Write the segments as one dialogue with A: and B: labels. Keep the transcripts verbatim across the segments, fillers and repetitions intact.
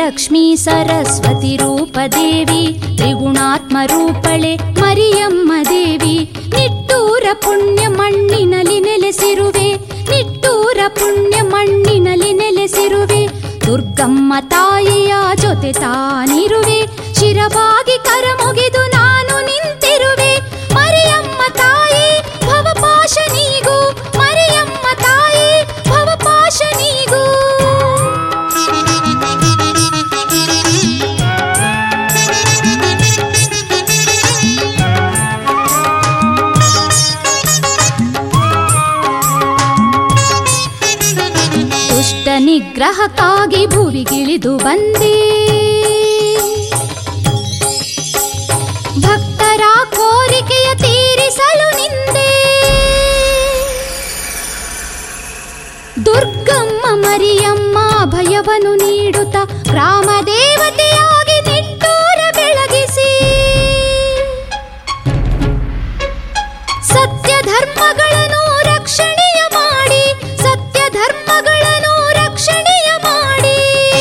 A: ಲಕ್ಷ್ಮೀ ಸರಸ್ವತಿ ರೂಪ ದೇವಿ ತ್ರಿಗುಣಾತ್ಮ ರೂಪಳೆ ಮರಿಯಮ್ಮ ದೇವಿ. ನಿಟ್ಟೂರ ಪುಣ್ಯ ಮಣ್ಣಿನಲ್ಲಿ ನೆಲೆಸಿರುವೆ, ನಿಟ್ಟೂರ ಪುಣ್ಯ ಮಣ್ಣಿನಲ್ಲಿ ನೆಲೆಸಿರುವೆ. ದುರ್ಗಮ್ಮ ತಾಯಿಯ ಜೊತೆ ತಾನಿರುವೆ, ಶಿರವಾಗಿ ಕರ ಮುಗಿದು ನಾನು ನಿಂತಿರುವೆ. ಮರಿಯಮ್ಮ ತಾಯಿ ಭವಪಾಶ ನೀಗು, ಮರಿಯಮ್ಮ ತಾಯಿ ಭವಪಾಶ ನೀಗು. ದುಷ್ಟ ನಿಗ್ರಹಕ್ಕಾಗಿ ಭುವಿಗಿಳಿದು ಬಂದೆ, ಭಕ್ತರ ಕೋರಿಕೆಯ ತೀರಿಸಲು ನಿಂದೆ. ದುರ್ಗಮ್ಮ ಮರಿಯಮ್ಮ ಭಯವನ್ನು ನೀಡುತ್ತ ಗ್ರಾಮ ದೇವತೆಯಾಗಿ ನಿಟ್ಟೂರ ಬೆಳಗಿಸಿ, ಸತ್ಯ ಧರ್ಮಗಳನ್ನು ರಕ್ಷಣೆಯ ಮಾಡಿ, ಸತ್ಯ ಧರ್ಮಗಳನ್ನು ರಕ್ಷಣೆಯ ಮಾಡಿ.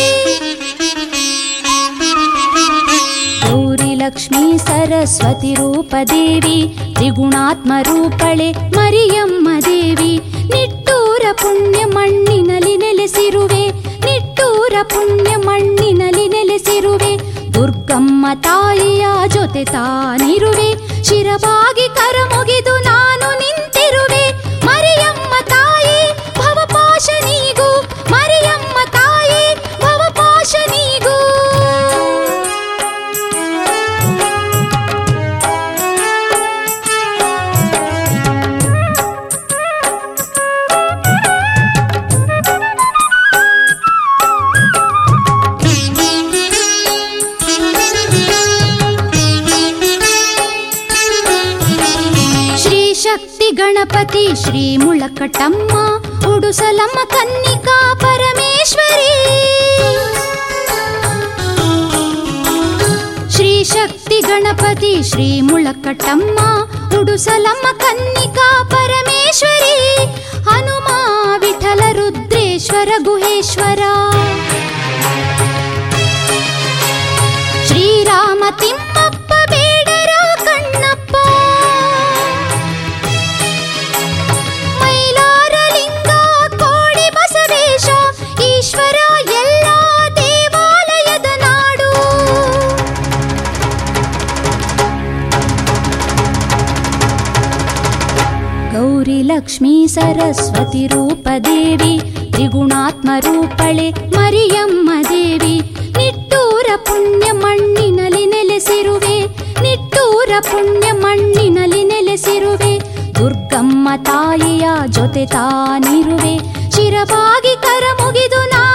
A: ಗೌರಿ ಲಕ್ಷ್ಮೀ ಸರಸ್ವತಿ ರೂಪ ದೇವಿ ತ್ರಿಗುಣಾತ್ಮ ರೂಪಳೆ ಮರಿಯಮ್ಮ ದೇವಿ. ನಿಟ್ಟೂರ ಪುಣ್ಯ ಮಣ್ಣಿನಲ್ಲಿ ನೆಲೆಸಿರುವೆ, ನಿಟ್ಟೂರ ಪುಣ್ಯ ಮಣ್ಣಿನಲ್ಲಿ ನೆಲೆಸಿರುವೆ. ದುರ್ಗಮ್ಮ ತಾಯಿಯ ಜೊತೆ ತಾನಿರುವೆ, ಶಿರವಾಗಿ ಕರ ಮುಗಿದು ನಾನು ನಿಂತಿರುವೆ. ಮರಿಯಮ್ಮ ತಾಯಿ ಭವಪಾಶ ನೀಗು, ಮರಿಯಮ್ಮ ತಾಯಿ ಭವಪಾಶ ನೀಗು. ಶಕ್ತಿ ಗಣಪತಿ ಶ್ರೀ ಮುಳಕಟಮ್ಮ ಉಡುಸಲಮ್ಮ ಕನ್ನಿಕಾ ಪರಮೇಶ್ವರಿ. ಶ್ರೀ ಶಕ್ತಿ ಗಣಪತಿ ಶ್ರೀ ಮುಳಕಟಮ್ಮ ಉಡುಸಲಮ್ಮ ಕನ್ನಿಕಾ ಪರಮೇಶ್ವರಿ. ಹನುಮ ವಿಠಲ ರುದ್ರೇಶ್ವರ ಗುಹೇಶ್ವರ. ಶ್ರೀರಾಮ ತಿಮ್ಮಪ್ಪ ಬೇಡರ ಕಣ್ಣಪ್ಪ. ಈಶ್ವರ ಎಲ್ಲ ದೇವಾಲಯದ ನಾಡು. ಗೌರಿ ಲಕ್ಷ್ಮೀ ಸರಸ್ವತಿ ರೂಪ ದೇವಿ ತ್ರಿಗುಣಾತ್ಮ ರೂಪಳೆ ಮರಿಯಮ್ಮ ದೇವಿ. ನಿಟ್ಟೂರ ಪುಣ್ಯ ಮಣ್ಣಿನಲ್ಲಿ ನೆಲೆಸಿರುವೆ, ನಿಟ್ಟೂರ ಪುಣ್ಯ ಮಣ್ಣಿನಲ್ಲಿ ನೆಲೆಸಿರುವೆ. ದುರ್ಗಮ್ಮ ತಾಯಿಯ ಜೊತೆ ತಾನಿರುವೆ, ಶಿರವಾಗಿ ಕರ ಮುಗಿದು ನಾ